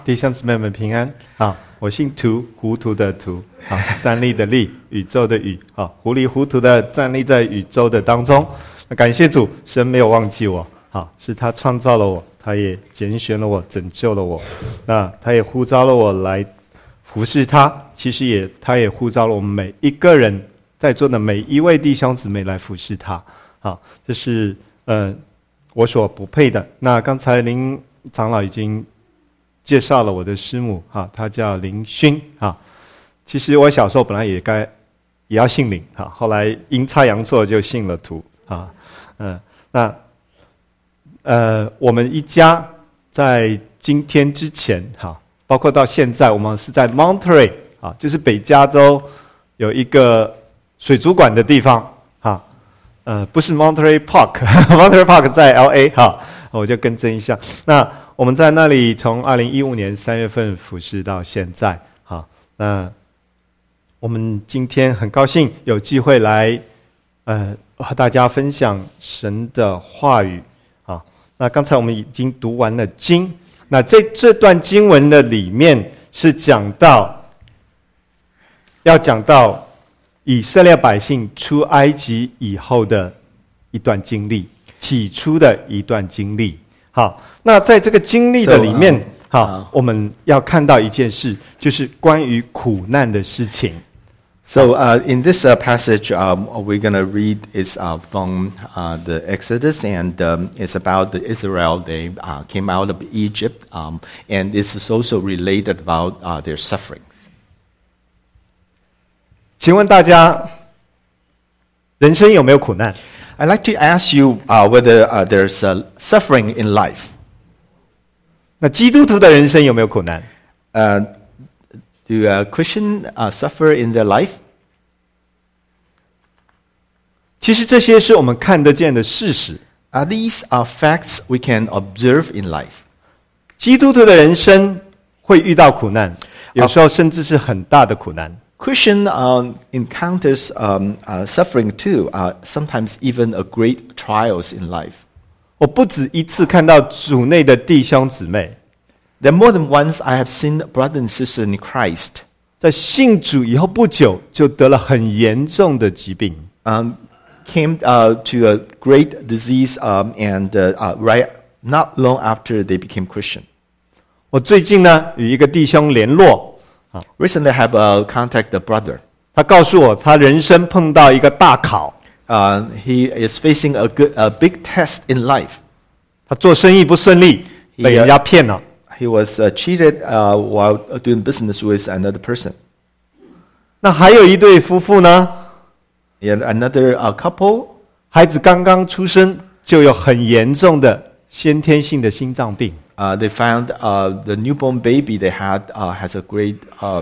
弟兄姊妹们平安啊！我姓涂，糊涂的涂啊，站立的立，宇宙的宇啊，糊里糊涂的站立在宇宙的当中。感谢主，神没有忘记我啊，是他创造了我，他也拣选了我，拯救了我。那他也呼召了我来服侍他，其实他也呼召了我们每一个人在座的每一位弟兄姊妹来服侍他啊，这是我所不配的。那刚才林长老已经介绍了我的师母哈，她叫林勋哈。其实我小时候本来也要姓林哈，后来阴差阳错就姓了涂哈。我们一家在今天之前哈，包括到现在，我们是在 Monterey 啊，就是北加州有一个水族馆的地方哈。不是 Monterey Park，Monterey Park 在 LA 哈，我就更正一下。那我们在那里从2015年3月份服侍到现在，好，那我们今天很高兴有机会来，和大家分享神的话语，好，那刚才我们已经读完了经，那这段经文的里面是要讲到以色列百姓出埃及以后的一段经历，起初的一段经历。好，那在这个经历的里面，我们要看到一件事，就是关于苦难的事情。 So in this passage, we're going to read is from the Exodus, and it's about the Israel. They came out of Egypt, and this is also related about their sufferings. 请问大家，人生有没有苦难？ I'd like to ask you whether there's suffering in life. 那基督徒的人生有没有苦难？ Do Christians suffer in their life? 其实这些是我们看得见的事实。 These are facts we can observe in life. 基督徒的人生会遇到苦难，有时候甚至是很大的苦难。 Christian encounters suffering too, sometimes even a great trials in life. 我不止一次看到主内的弟兄姊妹， There more than once I have seen brothers and sisters in Christ 在信主以后不久就得了很严重的疾病， came to a great disease and right not long after they became Christian. 我最近呢与一个弟兄联络。 Recently, I have contacted a brother. 他告诉我，他人生碰到一个大考。 He is facing a big test in life. 他做生意不顺利，被人家骗了。 He was cheated while doing business with another person. 那还有一对夫妇呢？ And another couple. 孩子刚刚出生就有很严重的先天性的心脏病。 They found the newborn baby they had has a great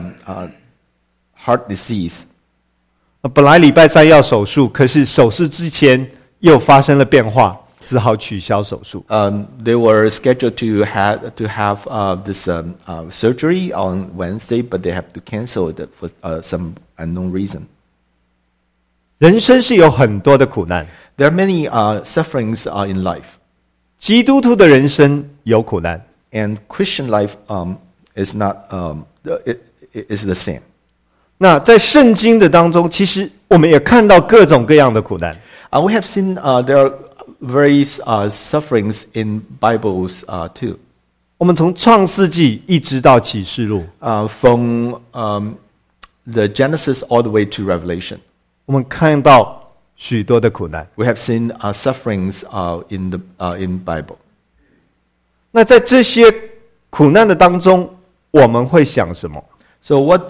heart disease. 本来礼拜3要手术，可是手术之前又发生了变化，只好取消手术。 They were scheduled to have this surgery on Wednesday, but they have to cancel it for some unknown reason. 人生是有很多的苦难。 There are many sufferings in life. 基督徒的人生有苦难， And Christian life is not is the same. 那在圣经的当中，其实我们也看到各种各样的苦难。 We have seen there are various sufferings in Bibles too. 我们从创世纪一直到启示录， From the Genesis all the way to Revelation. 我们看到许多的苦难。 We have seen sufferings in Bible. 那在这些苦难的当中，我们会想什么？ So what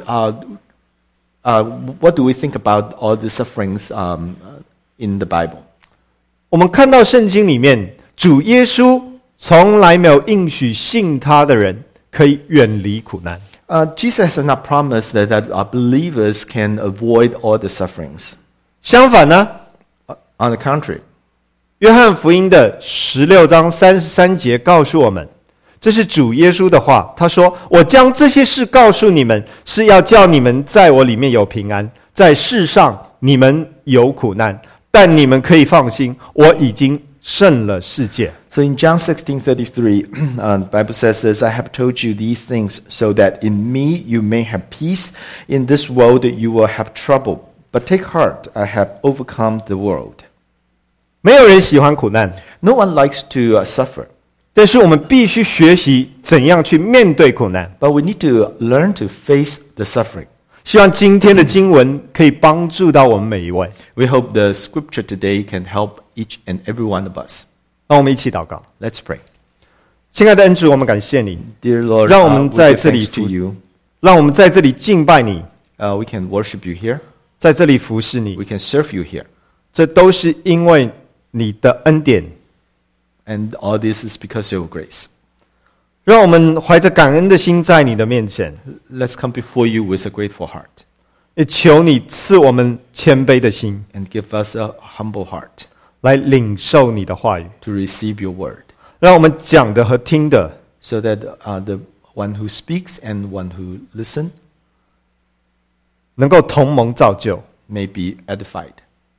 do we think about all the sufferings in the Bible? 我们看到圣经里面，主耶稣从来没有应许信他的人可以远离苦难。 Jesus has not promised that believers can avoid all the sufferings. 相反呢， On the contrary, 约翰福音的16章33节告诉我们，这是主耶稣的话。他说：“我将这些事告诉你们，是要叫你们在我里面有平安。在世上你们有苦难，但你们可以放心，我已经胜了世界。” So in John 16:33, the Bible says this, I have told you these things so that in me you may have peace. In this world you will have trouble. But take heart, I have overcome the world. 没有人喜欢苦难， No one likes to suffer, 但是我们必须学习怎样去面对苦难。 but we need to learn to face the suffering. 希望今天的经文可以帮助到我们每一位。 We hope the scripture today can help each and every one of us. 让我们一起祷告。 Let's pray. 亲爱的恩主，我们感谢你， Dear Lord, 让我们 we 在 give 这里 thanks to you. 让我们在这里敬拜你， We can worship you here. 在这里服侍你， We can serve you here. 这都是因为你的恩典。 And all this is because of your grace. 让我们怀着感恩的心在你的面前， Let's come before you with a grateful heart 也求你赐我们谦卑的心， and give us a humble heart 来领受你的话语， to receive your word 让我们讲的和听的 so that the one who speaks and one who listen 能够同盟造就。 may be edified.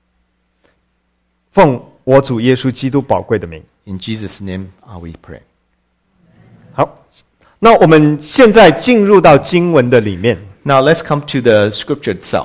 奉我主耶稣基督宝贵的名。 In Jesus' name we pray. 好，那我们现在进入到经文的里面。 Now let's come to the scripture itself.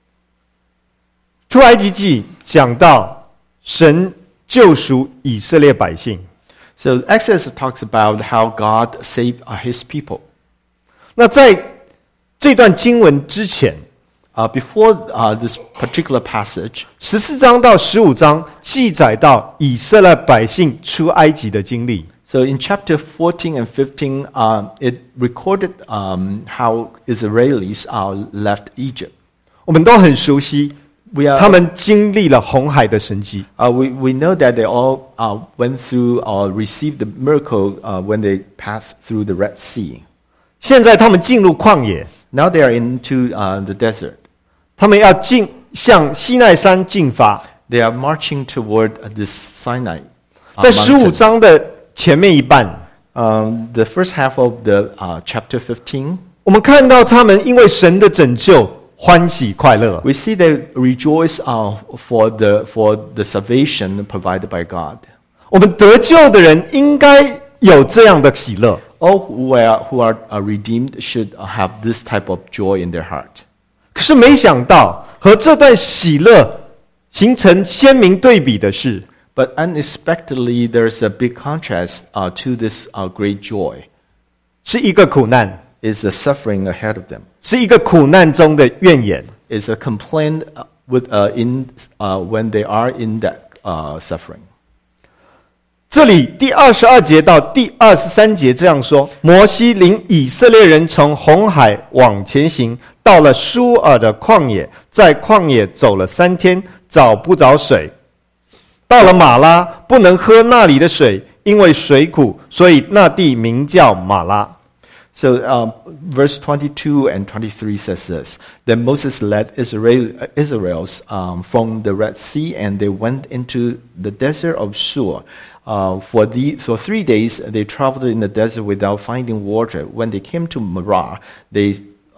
出埃及记讲到神救赎以色列百姓。 So Exodus talks about how God saved his people. 那在这段经文之前， Before this particular passage, 14章到15章记载到以色列百姓出埃及的经历。 so in chapter 14 and 15, it recorded how Israelis left Egypt. 我们都很熟悉， We are 他们经历了红海的神迹。 we know that they all went through or received the miracle when they passed through the Red Sea. 现在他们进入旷野， Now they are into the desert. 他们要向西奈山进发。 They are marching toward this Sinai 在 mountain. 15章的前面一半， The first half of the chapter 15, 我们看到他们因为神的拯救欢喜快乐。 we see they rejoice for the salvation provided by God. 我们得救的人应该有这样的喜乐。 All who are redeemed should have this type of joy in their heart. 可是没想到，和这段喜乐形成鲜明对比的是， But unexpectedly, there's a big contrast to this great joy. 是一个苦难， Is the suffering ahead of them? 是一个苦难中的怨言。 Is a complaint when they are in that suffering. 这里第22节到第23节这样说：摩西领以色列人从红海往前行，到了舒尔的旷野，在旷野走了3天，找不着水。到了马拉，不能喝那里的水，因为水苦，所以那地名叫马拉。 So verse 22 and 23 says this. Then Moses led Israels from the Red Sea, and they went into the desert of Shur. For 3 days they traveled in the desert without finding water. When they came to Marah, they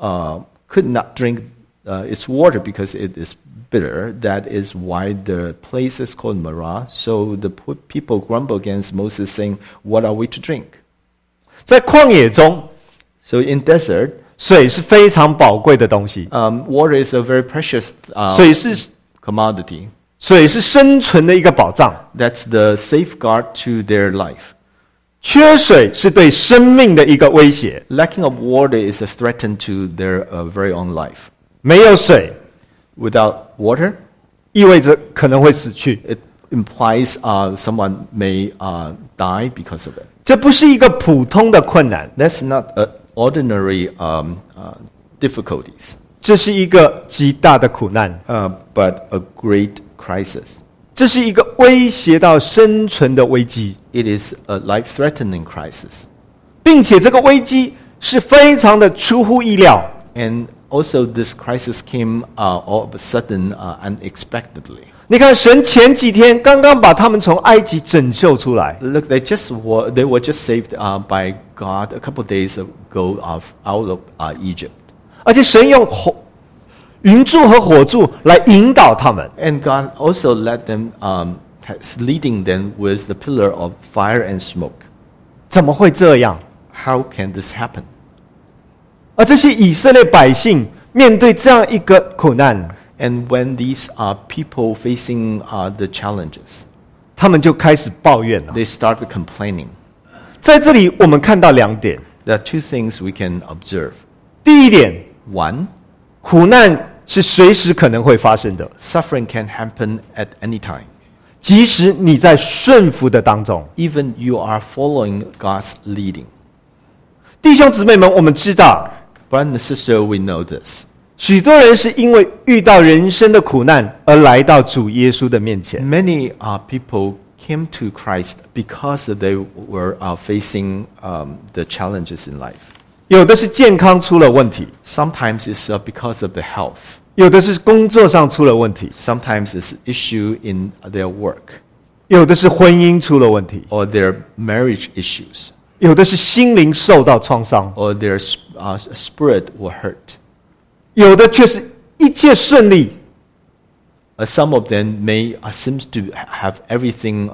could not drink its water because it is bitter. That is why the place is called Marah. So the people grumbled against Moses, saying, "What are we to drink?" 在旷野中， So in desert, 水是非常宝贵的东西， water is a very precious 水是 commodity. 水是生存的一个保障， That's the safeguard to their life. 缺水是对生命的一个威胁。 Lacking of water is a threat to their very own life. 没有水， Without water, 意味着可能会死去。 it implies someone may die because of it. 这不是一个普通的困难， That's not ordinary difficulties, 这是一个极大的苦难， but a great crisis. 这是一个威胁到生存的危机， It is a life-threatening crisis. 并且这个危机是非常的出乎意料。 And also this crisis came all of a sudden, unexpectedly. 你看，神前几天刚刚把他们从埃及拯救出来， Look, they were just saved by God a couple of days ago out of Egypt. 而且神用云柱和火柱来引导他们。 And God also led them has leading them with the pillar of fire and smoke. 怎么会这样？ How can this happen? 而这些以色列百姓面对这样一个苦难， And when these are people facing the challenges, 他们就开始抱怨了。 they start complaining. 在这里，我们看到2点。 There are two things we can observe. 第一点， One, 苦难是随时可能会发生的， suffering can happen at any time. 即使你在顺服的当中。 Even you are following God's leading. 弟兄姊妹们，我们知道， Brother and sister, we know this. 许多人是因为遇到人生的苦难而来到主耶稣的面前。 Many people came to Christ because they were facing the challenges in life. 有的是健康出了问题， Sometimes it's because of the health. 有的是工作上出了问题， Sometimes it's issue in their work 有的是婚姻出了问题， or their marriage issues 有的是心灵受到创伤， or their spirit were hurt. 有的却是一切顺利， Some of them may seems to have everything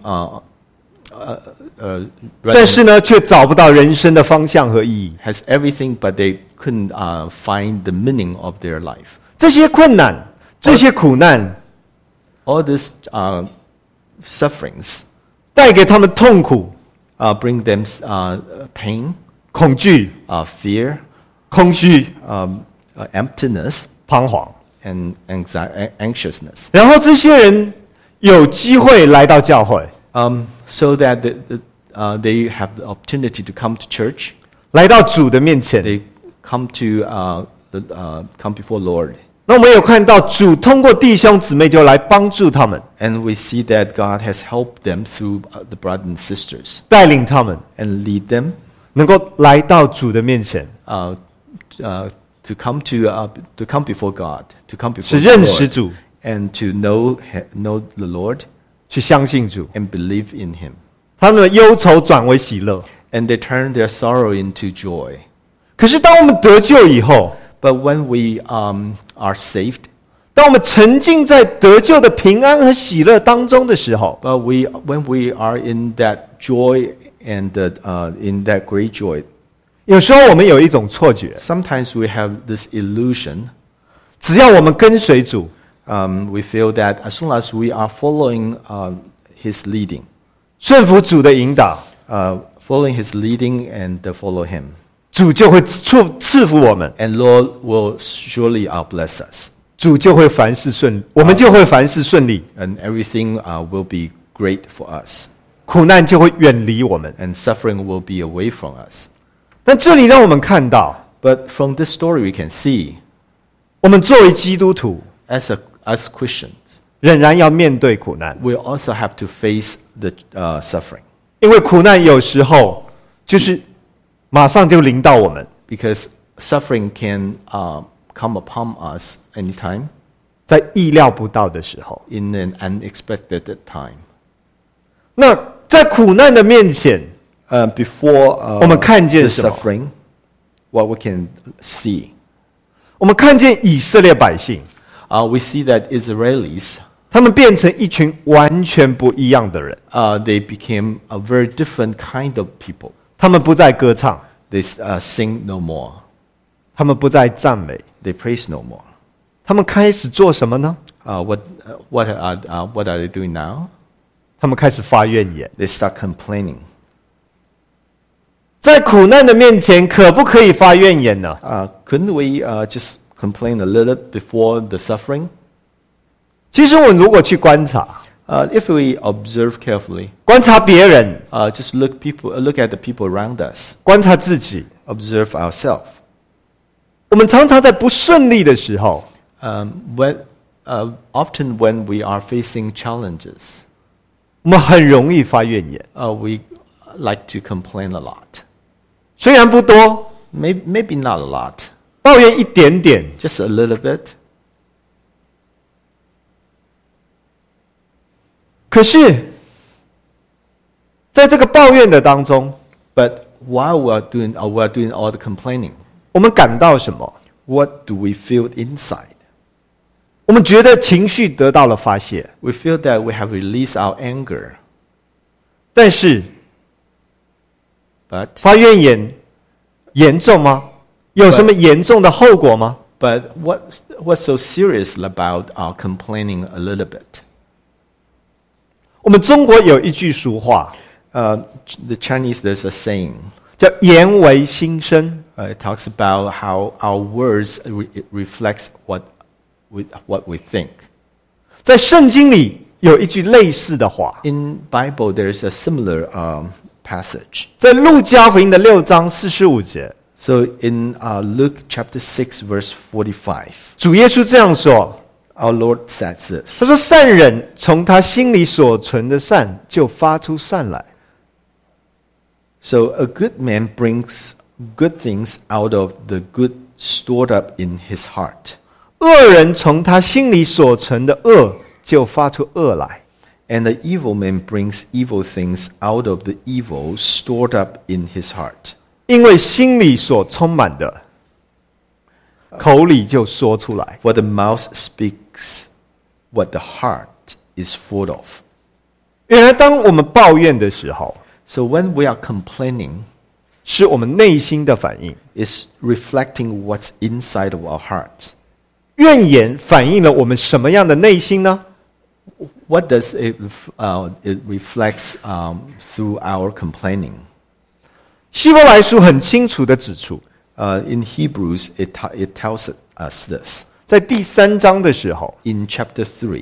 但是呢，却找不到人生的方向和意义。 has everything, but they couldn't find the meaning of their life. 这些困难，这些苦难， All these sufferings 带给他们痛苦、 bring them pain, 恐惧、 fear, 空虚、 emptiness, 彷徨。 and anxiousness. 然后这些人有机会来到教会， So that they have the opportunity to come to church. 来到主的面前。 They come to come before Lord. 那我们有看到主通过弟兄姊妹就来帮助他们， And we see that God has helped them through the brothers and sisters 带领他们 and lead them 能够来到主的面前， to come before God, to come 是 before 认 the 识 Lord, 主， and to know the Lord 去相信主， and believe in Him. 他们的忧愁转为喜乐。 And they turn their sorrow into joy. 可是当我们得救以后， But when we are saved, 当我们沉浸在得救的平安和喜乐当中的时候， but when we are in that joy and in that great joy, 有时候我们有一种错觉， sometimes we have this illusion. 只要我们跟随主， We feel that as long as we are following His leading, 顺服主的引导， following His leading and follow Him, 主就会赐福我们， and Lord will surely bless us, 主就会凡事顺，我们就会凡事顺利， and everything will be great for us, 苦难就会远离我们。 and suffering will be away from us. 但这里让我们看到， But from this story, we can see, 我们作为基督徒， as Christians, 仍然要面对苦难， we also have to face the suffering, 因为苦难有时候就是马上就临到我们， because suffering can come upon us anytime, 在意料不到的时候。 in an unexpected time. 那在苦难的面前， Before 我们看见 the 什么？ suffering, what we can see, 我们看见以色列百姓， we see that Israelis, 他们变成一群完全不一样的人。 they became a very different kind of people. 他们不再歌唱， They sing no more. 他们不再赞美， They praise no more. 他们开始做什么呢？ What are they doing now? 他们开始发怨言。 They start complaining. 在苦难的面前，可不可以发怨言呢？ Couldn't we just complain a little before the suffering? 其实我们如果去观察， If we observe carefully, 观察别人， just look at the people around us, 观察自己， observe ourselves. 我们常常在不顺利的时候， Often when we are facing challenges, 我们很容易发怨言。 we like to complain a lot. 虽然不多， Maybe not a lot, 抱怨一点点， just a little bit. 可是，在这个抱怨的当中， But while we are doing all the complaining, 我们感到什么？ what do we feel inside? 我们觉得情绪得到了发泄， We feel that we have released our anger, 但是 but 发怨言严重吗？有什么严重的后果吗？ what's so serious about our complaining a little bit? 我们中国有一句俗话， The Chinese, there's a saying. 叫言为心声。 It talks about how our words reflects what we think. 在圣经里有一句类似的话， In Bible, there's a similar passage. 在路加福音的6章45节， So in Luke chapter 6, verse 45, 主耶稣这样说， our Lord says this. 他说：“善人从他心里所存的善，就发出善来； So a good man brings good things out of the good stored up in his heart. 恶人从他心里所存的恶，就发出恶来。 And the evil man brings evil things out of the evil stored up in his heart. 因为心里所充满的，口里就说出来。 For the mouth speaks what the heart is full of. 原来，当我们抱怨的时候， So when we are complaining, 是我们内心的反应。 it's reflecting what's inside of our hearts. 怨言反映了我们什么样的内心呢？ What does it reflects through our complaining? 希伯来书很清楚的指出， In Hebrews, it tells us this. 在第3章的时候， In chapter 3,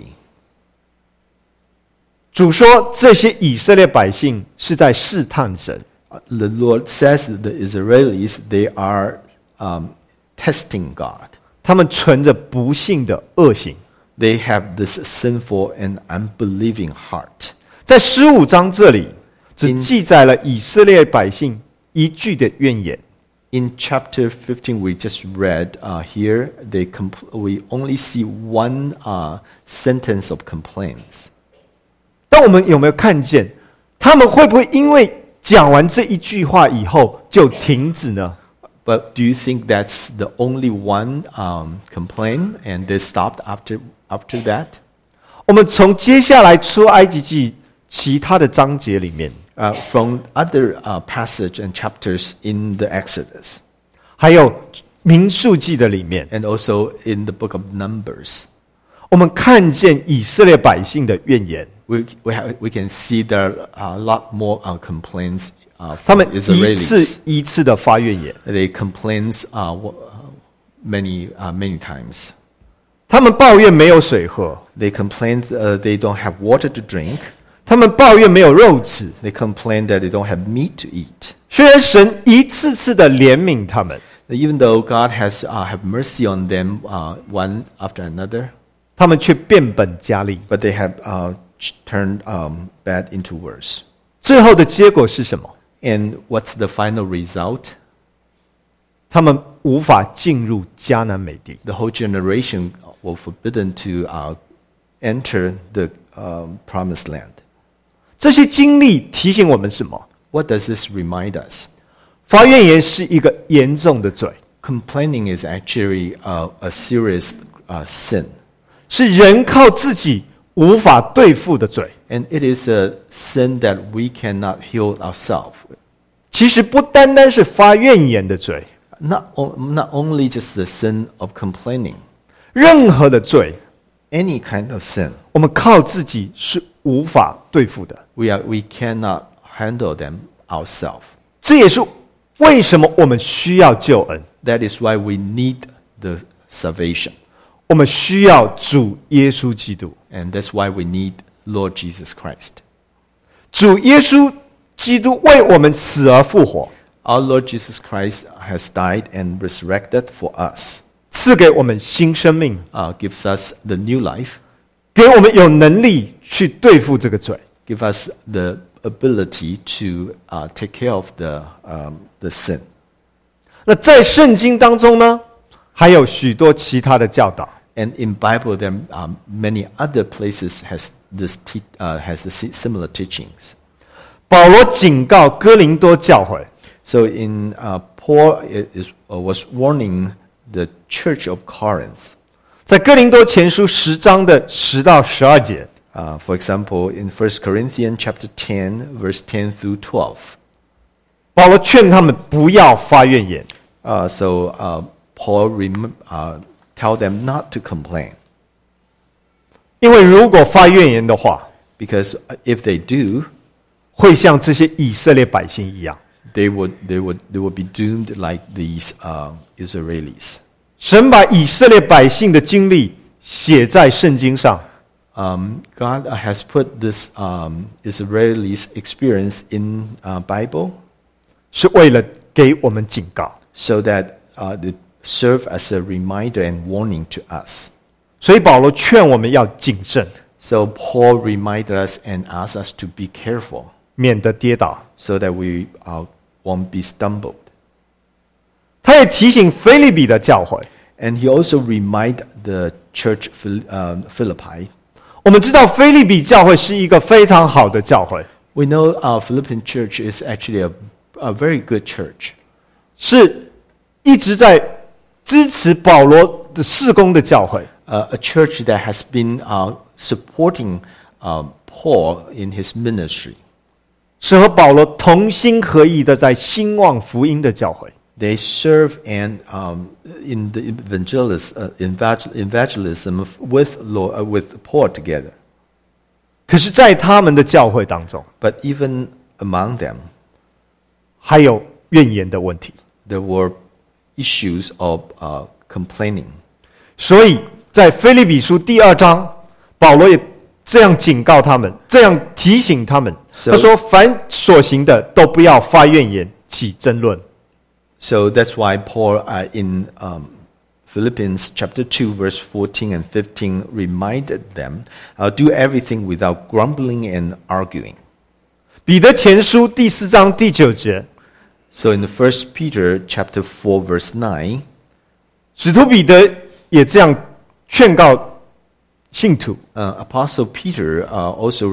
主说这些以色列百姓是在试探神。 the Lord says the Israelis, they are testing God. 他们存着不信的恶行。 They have this sinful and unbelieving heart. 在15章这里，只记载了以色列百姓一句的怨言。 In chapter 15, we just read here, we only see one sentence of complaints. 但我们有没有看见，他们会不会因为讲完这一句话以后就停止呢？ But do you think that's the only one complaint and they stopped after that? 我们从接下来出埃及记其他的章节里面， From other passage and chapters in the Exodus 还有民数记的里面， and also in the book of Numbers, 我们看见以色列百姓的怨言。 we can see there are a lot more complaints 他 from 们一次 Israelis. 一次的发怨言， They complains many times. 他们抱怨没有水喝， They complain they don't have water to drink. 他们抱怨没有肉吃。 They complain that they don't have meat to eat. 虽然神一次次的怜悯他们， Even though God has have mercy on them one after another, 他们却变本加厉。 but they have turned bad into worse. 最后的结果是什么？ And what's the final result? 他们无法进入迦南美地。 The whole generation were forbidden to enter the promised land. 这些经历提醒我们什么？ What does this remind us? 发怨言是一个严重的罪， Complaining is actually a serious sin. 是人靠自己无法对付的罪。 And it is a sin that we cannot heal ourselves. 其实不单单是发怨言的罪， Not only just the sin of complaining. 任何的罪， Any kind of sin, 我们靠自己是无法对付的。 we cannot handle them ourselves. 这也是为什么我们需要救恩， That is why we need the salvation. 我们需要主耶稣基督。 And that's why we need Lord Jesus Christ. 主耶稣基督为我们死而复活， Our Lord Jesus Christ has died and resurrected for us, 赐给我们新生命， gives us the new life, 给我们有能力去对付这个罪。 give us the ability to take care of the sin. 那在圣经当中呢，还有许多其他的教导。 And in Bible, there are many other places has similar teachings. 保罗警告哥林多教会， So Paul was warning the church of Corinth. 在哥林多前书10章的10到12节， For example, in 1 Corinthians chapter 10, verse 10 through 12. 保罗劝他们不要发怨言， Paul tell them not to complain. 因为如果发怨言的话， Because if they do, 会像这些以色列百姓一样。 they would be doomed like these Israelis. 神把以色列百姓的经历写在圣经上， God has put this Israelis experience in Bible 是为了给我们警告。 so that they serve as a reminder and warning to us. 所以保罗劝我们要谨慎， So Paul reminded us and asked us to be careful 免得跌倒。 so that we won't be stumbled. 他也提醒腓立比的教会， And he also reminded the church Philippi. 我们知道腓立比教会是一个非常好的教会， We know our Philippian church is actually a very good church. 是一直在支持保罗的事工的教会。 A church that has been supporting Paul in his ministry. 是和保罗同心合意的在兴旺福音的教会。 They serve and in the evangelism with Paul together. 可是，在他们的教会当中， But even among them, 还有怨言的问题。 there were issues of complaining. 所以在腓立比书第2章，保罗也这样警告他们，这样提醒他们。 So- 他说：“凡所行的，都不要发怨言，起争论。 So that's why Paul in Philippians chapter 2 verse 14 and 15 reminded them, do everything without grumbling and arguing. ” 彼得前书第4章第9节， So in the 1 Peter chapter 4 verse 9, 使徒彼得也这样劝告信徒。 Apostle Peter also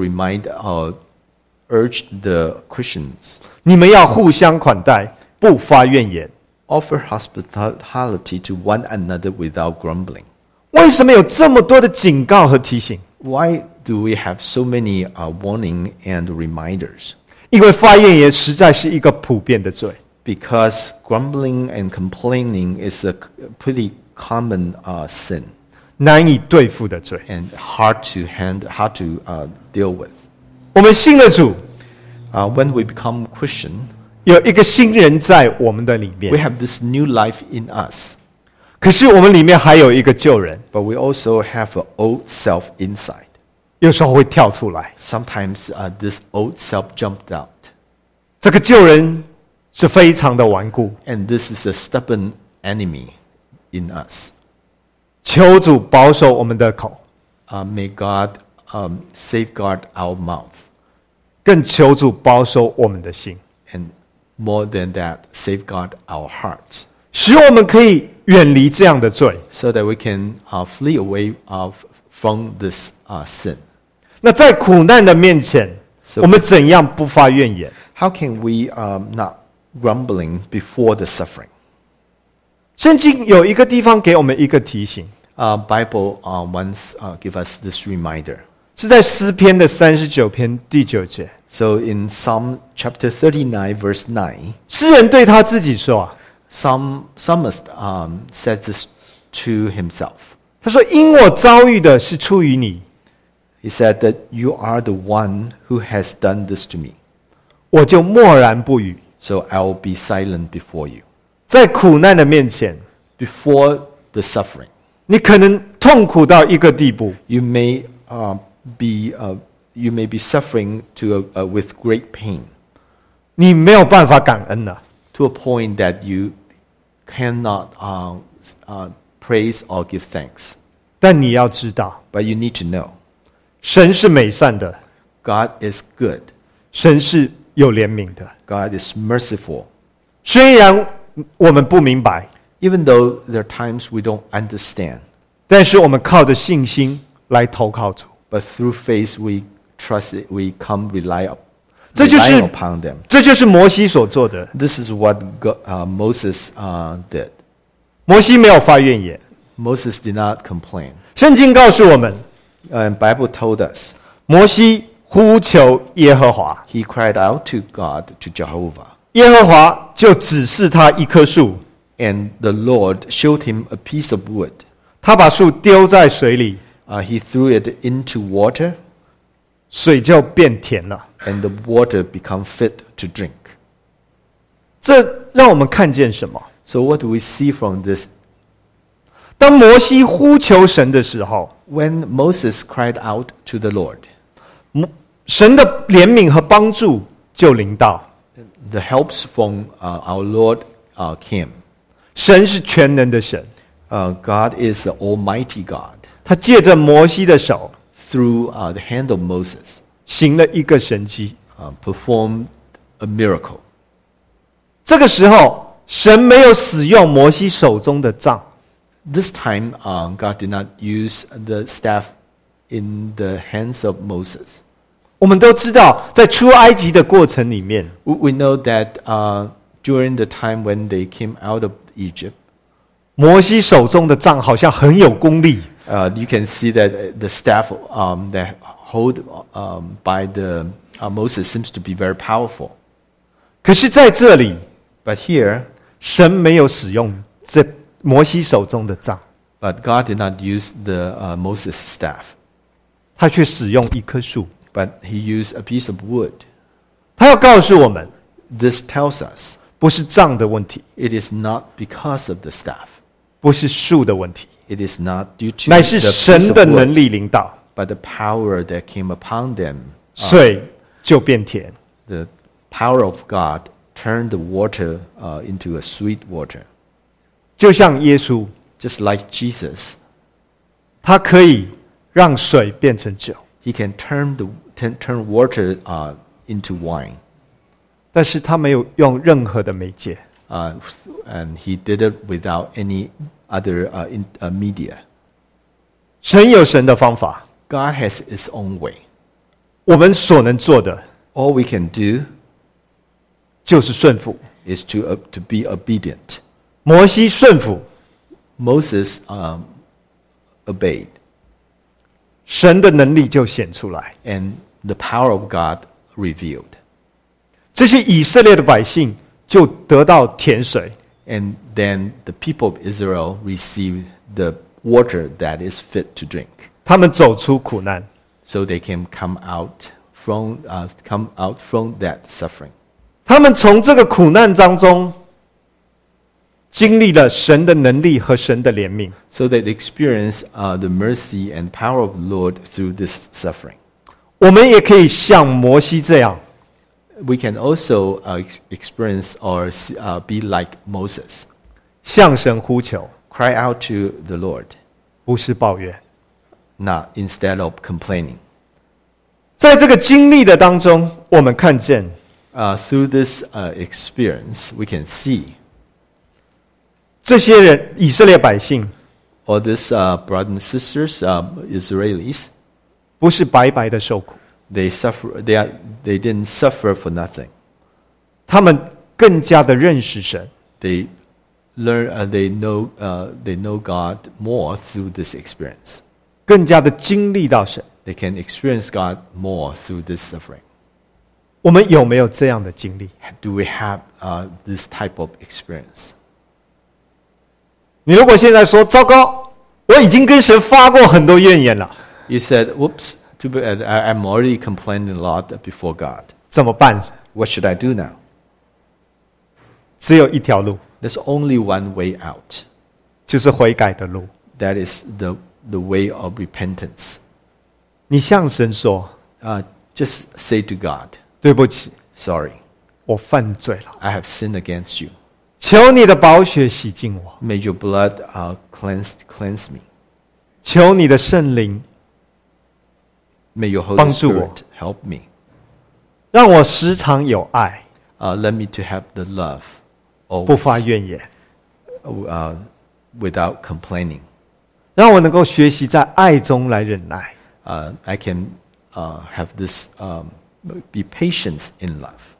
urged the Christians, 你们要互相款待，不发怨言。 offer hospitality to one another without grumbling. 为什么有这么多的警告和提醒？ Why do we have so many warning and reminders? 因为发怨言实在是一个普遍的罪。 Because grumbling and complaining is a pretty common sin 难以对付的罪。 and hard to deal with. 我们信了主， When we become Christian, 有一个新人在我们的里 we 面， have this new life in us, 可是我们里面还有一个旧人， but we also have an old self inside. 有时候会跳出来。 Sometimes this old self jumped out, 这个旧人是非常的顽固， and this is a stubborn enemy in us. 求主保守我们的口， May God safeguard our mouth, 更求主保守我们的心， and more than that, safeguard our hearts, 使我们可以远离这样的罪。 so that we can flee away from this sin. 那在苦难的面前， So- 我们怎样不发怨言？ How can we not grumbling before the suffering? 圣经有一个地方给我们一个提醒， Bible once give us this reminder. 是在诗篇的39篇第9节。 So in Psalm chapter 39 verse 9, 诗人对他自己说啊， psalmist said this to himself. 他说：“因我遭遇的是出于你， He said that you are the one who has done this to me. 我就默然不语。 So I will be silent before you. 在苦难的面前， Before the suffering, 你可能痛苦到一个地步， you may be suffering with great pain, 你没有办法感恩了。 to a point that you cannot praise or give thanks. 但你要知道， But you need to know, 神是美善的， God is good. 神是有怜悯的。 God is merciful. 虽然我们不明白， Even though there are times we don't understand, 但是我们靠着信心来投靠主。 but through faith we trust it, we come rely 这就是 upon them. 这就是摩西所做的。 This is what Moses did. 摩西没有发怨言， Moses did not complain. 圣经告诉我们， And Bible told us 摩西呼求耶和华， he cried out to God, to Jehovah. 耶和华就指示他一棵树， And the Lord showed him a piece of wood. 他把树丢在水里， He threw it into water, 水就变甜了。 and the water became fit to drink. 这让我们看见什么？ So what do we see from this? 当摩西呼求神的时候， When Moses cried out to the Lord, 神的怜悯和帮助就临到。 the helps from our Lord came. 神是全能的神， God is the Almighty God. 他借着摩西的手 Through the hand of Moses, 行了一个神迹。 performed a miracle. 这个时候，神没有使用摩西手中的杖， This time, God did not use the staff in the hands of Moses. 我们都知道，在出埃及的过程里面， We know that during the time when they came out of Egypt, 摩西手中的杖好像很有功力， you can see that the staff that hold by the Moses seems to be very powerful. 可是在这里， But here, 神没有使用这摩西手中的杖， but God did not use the Moses staff, 他却使用一棵树。 but He used a piece of wood. 他要告诉我们， This tells us 不是杖的问题， it is not because of the staff. 不是树的问题， It is not due to 乃是 the 神 piece 的 of 能 wood, 力领导， but the power that came upon them. 水就变甜。 The power of God turned the water into a sweet water. 就像耶稣， Just like Jesus, 他可以让水变成酒， He can turn water into wine. 但是他没有用任何的媒介。 And He did it without any other media. 神有神的方法， God has His own way. 我们所能做的 All we can do 就是顺服。 is to be obedient. 摩西顺服， Moses obeyed, 神的能力就显出来。 and the power of God revealed. 这些以色列的百姓就得到甜水， And then the people of Israel received the water that is fit to drink, 他们走出苦难。 so they can come out from that suffering. 他们从这个苦难当中经历了神的能力和神的怜悯。 So they experience the mercy and power of the Lord through this suffering. 我们也可以像摩西这样， We can also experience or be like Moses, 向神呼求， cry out to the Lord, 不是抱怨。 not instead of complaining. 在这个经历的当中，我们看见 Through this experience, we can see 这些人以色列百姓 all these brothers and sisters, Israelis, 不是白白的受苦， they didn't suffer for nothing. 他们更加的认识神， They know God more through this experience. 更加的经历到神。 They can experience God more through this suffering. 我们有没有这样的经历？ Do we have this type of experience? 你如果现在说糟糕，我已经跟神发过很多怨言了， You said, "Whoops, too bad. I'm already complaining a lot before God. 怎么办？ What should I do now?" 只有一条路， There's only one way out. 就是悔改的路。 That is the way of repentance. 你向神说 Just say to God, 对不起， "Sorry, 我犯罪了， I have sinned against you. 求你的宝血洗净我， May your blood cleanse me. 求你的圣灵 May your Holy 帮助我。 Spirit help me. 让我时常有爱， Let me to have the love 不发 always, 怨言， without complaining. 让我能够学习在爱中来忍耐。 I can have this be patient in love.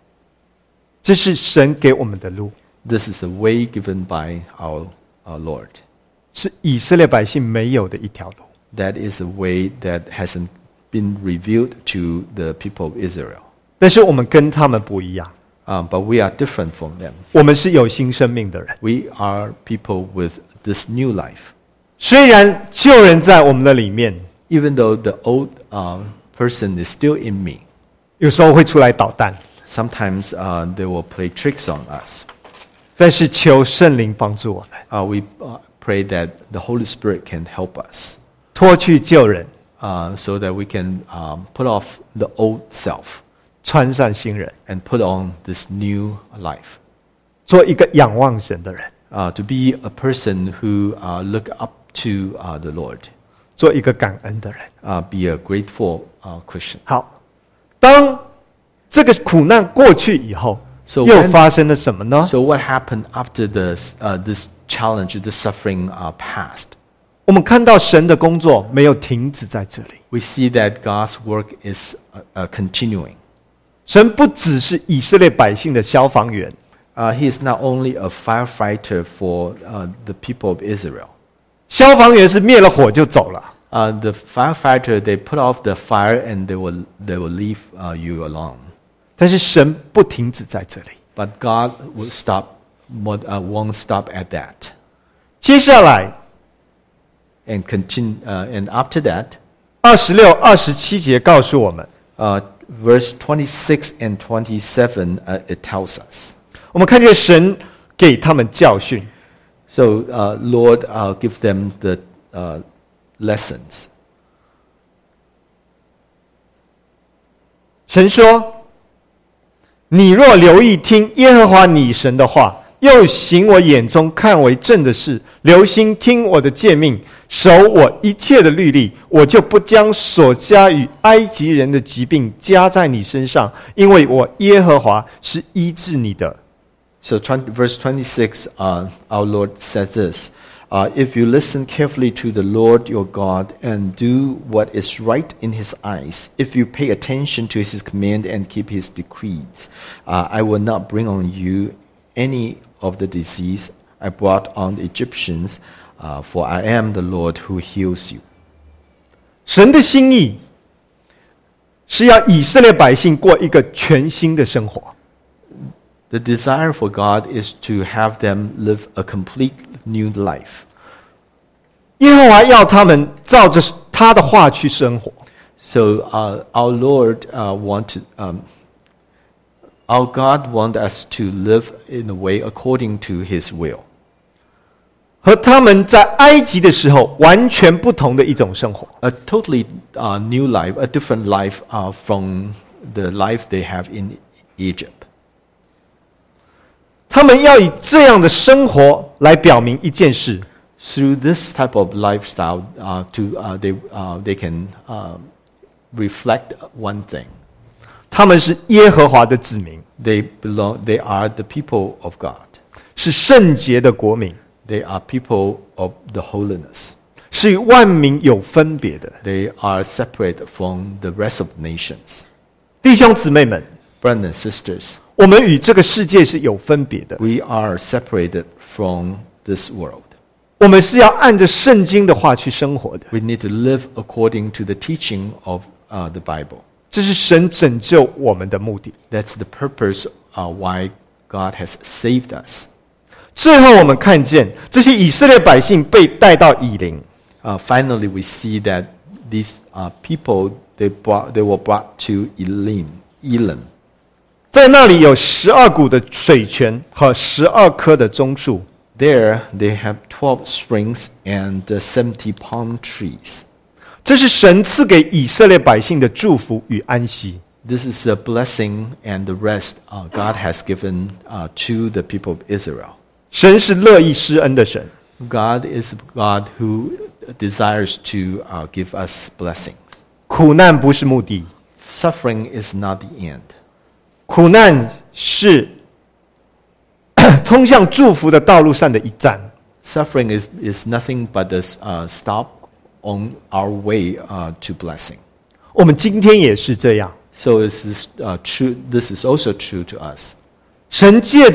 这是神给我们的路。 This is the way given by our Lord. 是以色列百姓没有的一条路。 That is a way that hasn't been revealed to the people of Israel. 但是我们跟他们不一样， But we are different from them. 我们是有新生命的人。 We are people with this new life. 虽然旧人在我们的里面， Even though the old person is still in me, 有时候会出来捣蛋， sometimes they will play tricks on us. 但是求圣灵帮助我们， We pray that the Holy Spirit can help us 脱去旧人， so that we can put off the old self 穿上新人， and put on this new life. 做一个仰望神的人， To be a person who look up to the Lord. 做一个感恩的人。 Be a grateful Christian. 好，当这个苦难过去以后， So 又 when- 发生了什么呢？ So what happened after this challenge, this suffering passed? 我们看到神的工作没有停止在这里， We see that God's work is continuing. 神不只是以色列百姓的消防员， He is not only a firefighter for the people of Israel. 消防员是灭了火就走了， The firefighter, they put off the fire and they will leave you alone. 但是神不停止在这里。 But God won't stop at that. 接下来 And continue. And after that, 26、27节告诉我们， verse 26 and 27, it tells us. 我们看见神给他们教训， So Lord, give them the lessons. 神说：“你若留意听耶和华你神的话，又行我眼中看为正的事，留心听我的诫命，守我一切的律例，我就不将所加与埃及人的疾病加在你身上，因为我耶和华是医治你的。” So verse 26, our Lord says this, if you listen carefully to the Lord your God and do what is right in his eyes, if you pay attention to his command and keep his decrees, I will not bring on you any of the disease I brought on the Egyptians, for I am the Lord who heals you. 神的心意是要以色列百姓过一个全新的生活。 The desire for God is to have them live a complete new life. 耶和华要他们照着他的话去生活。 So our Lord our God wants us to live in a way according to His will. 和他们在埃及的时候完全不同的一种生活。 A totally new life, a different life from the life they have in Egypt. 他们要以这样的生活来表明一件事： Through this type of lifestyle, they can reflect one thing. 他们是耶和华的子民， They are the people of God. 是圣洁的国民， They are people of the holiness. 是与万民有分别的。 They are separate from the rest of nations. 弟兄姊妹们， Brothers and sisters, 我们与这个世界是有分别的。 we are separated from this world. 我们是要按着圣经的话去生活的。 We need to live according to the teaching of the Bible. 这是神拯救我们的目的。 That's the purpose why God has saved us. 最后，我们看见这些以色列百姓被带到以琳。 Finally, we see that these people they were brought to Elim. 在那里有12股的水泉和12棵的棕树。 There, they have 12 springs and 70 palm trees. 这是神赐给以色列百姓的祝福与安息。 This is a blessing and the rest God has given to the people of Israel. 神是乐意施恩的神。 God is a God who desires to give us blessings. 苦难不是目的， Suffering is not the end. 苦难是通向祝福的道路上的一站。 Suffering is nothing but a stop on our way to blessing. 我们今天也是这样。 So this is also true to us. 神借着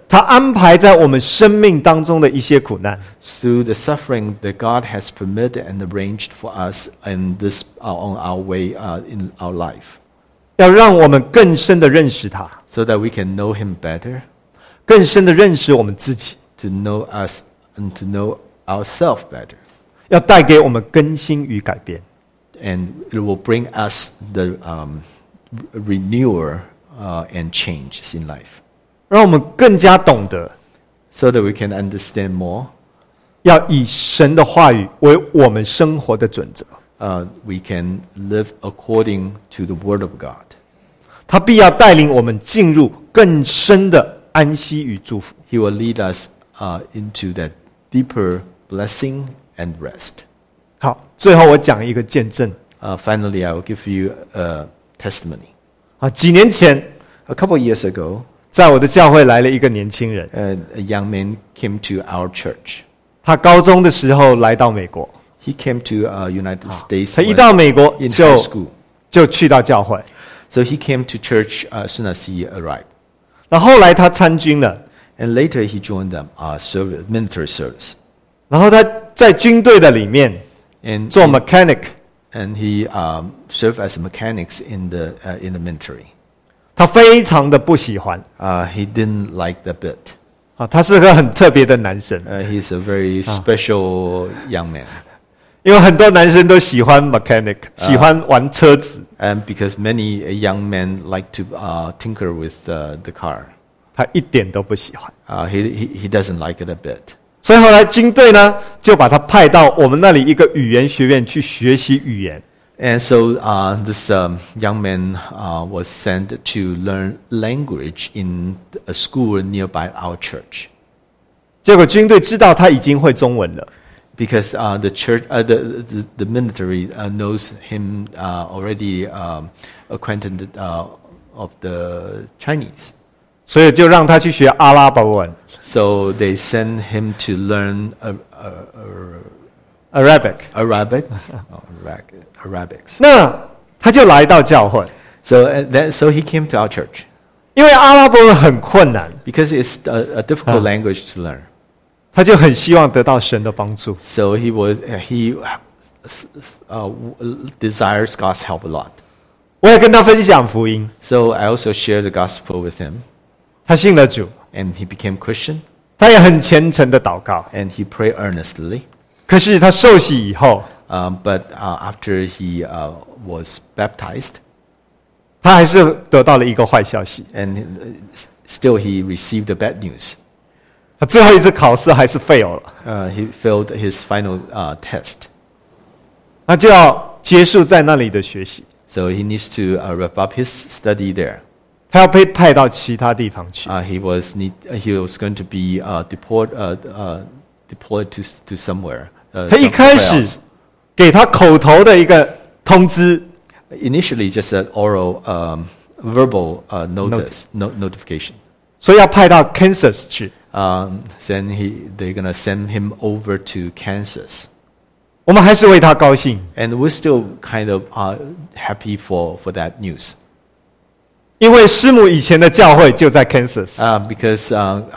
他安排在我们生命当中的一些苦难， through the suffering that God has permitted and arranged for us in this on our way in our life, 要让我们更深的认识他， so that we can know Him better, 更深的认识我们自己， to know us and to know ourselves better, 要带给我们更新与改变。 and it will bring us the renewer and changes in life, 让我们更加懂得 so that we can understand more. 要以神的话语为我们生活的准则， We can live according to the Word of God. 他必要带领我们进入更深的安息与祝福。 He will lead us into that deeper blessing and rest. 好，最后我讲一个见证 Finally, I will give you a testimony. 啊，几年前 A couple of years ago, 在我的教会来了一个年轻人， a young man came to our church. 他高中的时候来到美国， He came to United States 他一到美国 in high 就 school. 就去到教会， So he came to church as soon as he arrived. 然后后来他参军了， And later he joined the military service. 然后他在军队的里面 And 做 mechanic， he served as mechanics in the military. 他非常的不喜欢 He didn't like the bit. 啊，他是个很特别的男生， He's a very special young man. 因为很多男生都喜欢 mechanic， 喜欢玩车子， And because many young men like to tinker with the car. 他一点都不喜欢。 He doesn't like it a bit. 所以后来军队呢就把他派到我们那里一个语言学院去学习语言。 And so this young man was sent to learn language in a school nearby our church. 结果军队知道他已经会中文了， Because the church, the military knows him already acquainted of the Chinese. 所以就让他去学阿拉伯文 So they send him to learn （Arabic）。 Arabics. 那他就来到教会， So he came to our church 因为阿拉伯文很困难， because it's a difficult language to learn. 他就很希望得到神的帮助。 So he desires God's help a lot. 我也跟他分享福音， So I also shared the gospel with him, 他信了主， and he became Christian, 他也很虔诚的祷告。 and he prayed earnestly. 可是他受洗以后， But after he was baptized, 他还是得到了一个坏消息， and still he received the bad news. 他最后一次考试还是 fail 了， He failed his final test. 那就要结束在那里的学习， So he needs to wrap up his study there. 他要被派到其他地方去。 He was going to be deployed to somewhere. 他一开 somewhere 始 else. 给他口头的一个通知， Initially, just an oral, verbal notification. 所以要派到 Kansas 去。 Then they're gonna send him over to Kansas, 我们还是为他高兴， and we're still kind of happy for that news. 因为师母以前的教会就在 Kansas， Because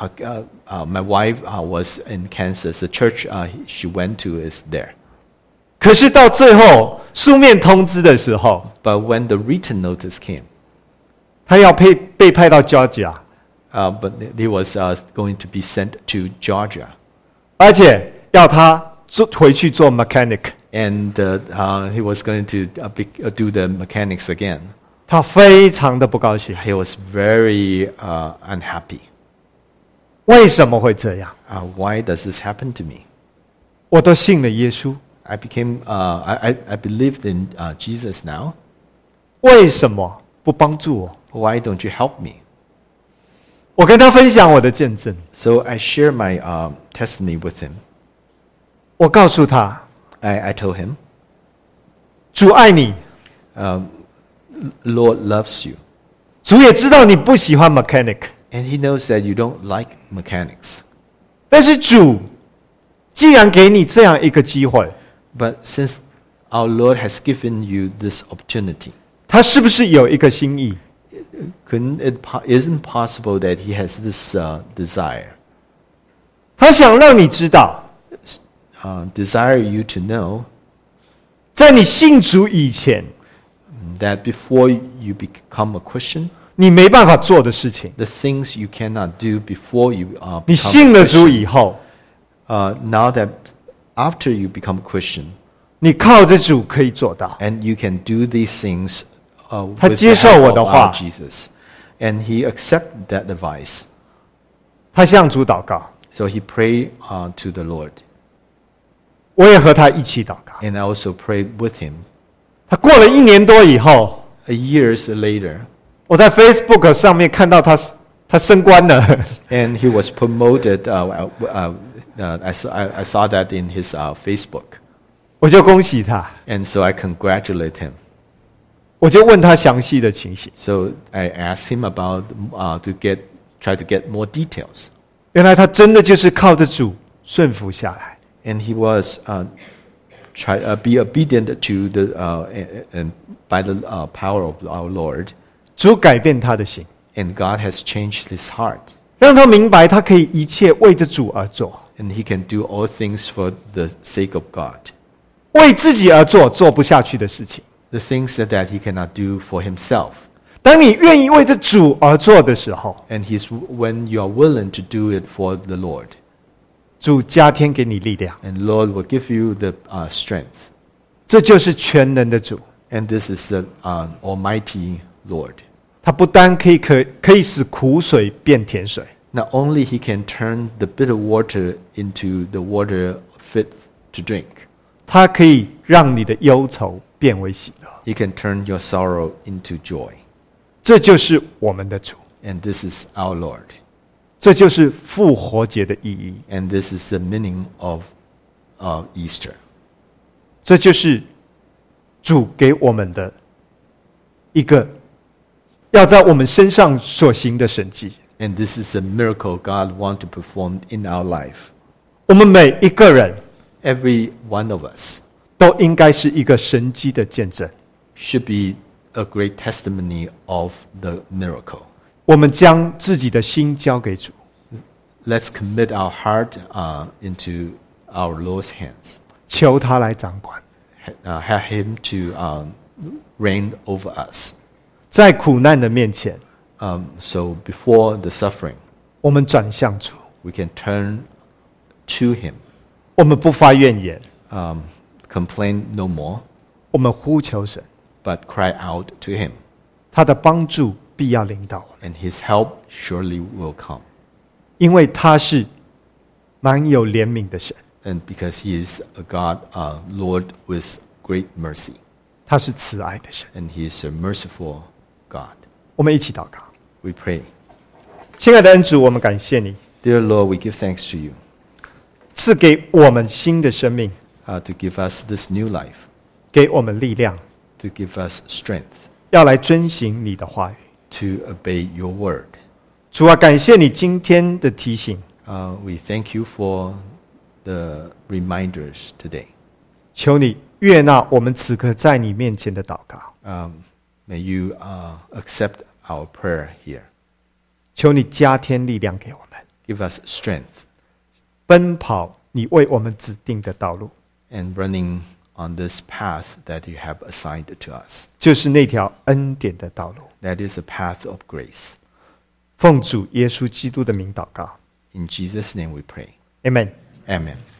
my wife was in Kansas. The church she went to is there. 可是到最后书面通知的时候， But when the written notice came, 他要被派到 Georgia， but he was going to be sent to Georgia, 而且要他回去做 mechanic， and he was going to do the mechanics again. 他非常的不高兴。 He was very unhappy. 为什么会这样？ Why does this happen to me? 我都信了耶稣， I believed in Jesus now. 为什么不帮助我？ Why don't you help me? 我跟他分享我的见证， So I share my testimony with him. 我告诉他， I told him, 主爱你， Lord loves you. 主也知道你不喜欢 mechanic， And he knows that you don't like mechanics. 但是主既然给你这样一个机会， But since our Lord has given you this opportunity, 他是不是有一个心意？ Isn't possible that he has this desire? 他想让你知道， Desire you to know 在你信主以前， that before you become a Christian, 你没办法做的事情， the things you cannot do before you 你 become 信 a 了主 Christian. 以后， Now that after you become a Christian, 你靠着主可以做到。 and you can do these things 他 with 接 the 受 help 我 of 的话。 our Jesus. And he accepted that advice. 他向主祷告， So he prayed to the Lord. 我也和他一起祷告。 And I also prayed with him. 他过了1年多以后， Years later, 我在 Facebook 上面看到他升官了， and he was promoted. I saw that in his Facebook. 我就恭喜他， And so I congratulate him. 我就问他详细的情形。 So I asked him about try to get more details. 原来他真的就是靠着主顺服下来。 And he was be obedient to and by the power of our Lord. 主改变他的心， And God has changed his heart. 让他明白他可以一切为着主而做， And he can do all things for the sake of God. 为自己而做做不下去的事情。 The things that he cannot do for himself. 当你愿意为着主而做的时候， And when you are willing to do it for the Lord. 主加添给你力量， And Lord will give you the strength. 这就是全能的主。 And this is the Almighty Lord. 他不单可以使苦水变甜水， Not only he can turn the bitter water into the water fit to drink. 他可以让你的忧愁变为喜乐。 He can turn your sorrow into joy. 这就是我们的主， And this is our Lord. 这就是复活节的意义， And this is the meaning of Easter. 这就是主给我们的一个要在我们身上所行的神迹。 And this is a miracle God wants to perform in our life. 我们每一个人 Every one of us 都应该是一个神迹的见证。 should be a great testimony of the miracle. 我们将自己的心交给主， Let's commit our heart into our Lord's hands. 求他来掌管。 Have him to reign over us. 在苦难的面前， So before the suffering, 我们转向主， we can turn to him. 我们不发怨言， Complain no more, 我们呼求神， but cry out to him. 他的帮助必要领导我们， And his help surely will come. 因为他是蛮有怜悯的神， And because he is a God, Lord with great mercy. 他是慈爱的神。 And he is a merciful God. 我们一起祷告。 We pray. 亲爱的恩主，我们感谢你 Dear Lord, we give thanks to you 赐给我们新的生命， to give us this new life, 给我们力量， to give us strength 要来遵行你的话语。 to obey your word. 主啊，感谢你今天的提醒， We thank you for the reminders today. 求你悦纳我们此刻在你面前的祷告， May you accept our prayer here. 求你加添力量给我们， Give us strength 奔跑你为我们指定的道路， and running on this path that you have assigned to us. 就是那条恩典的道路。 That is a path of grace. 奉主耶稣基督的名祷告 In Jesus' name we pray. ，Amen。 Amen.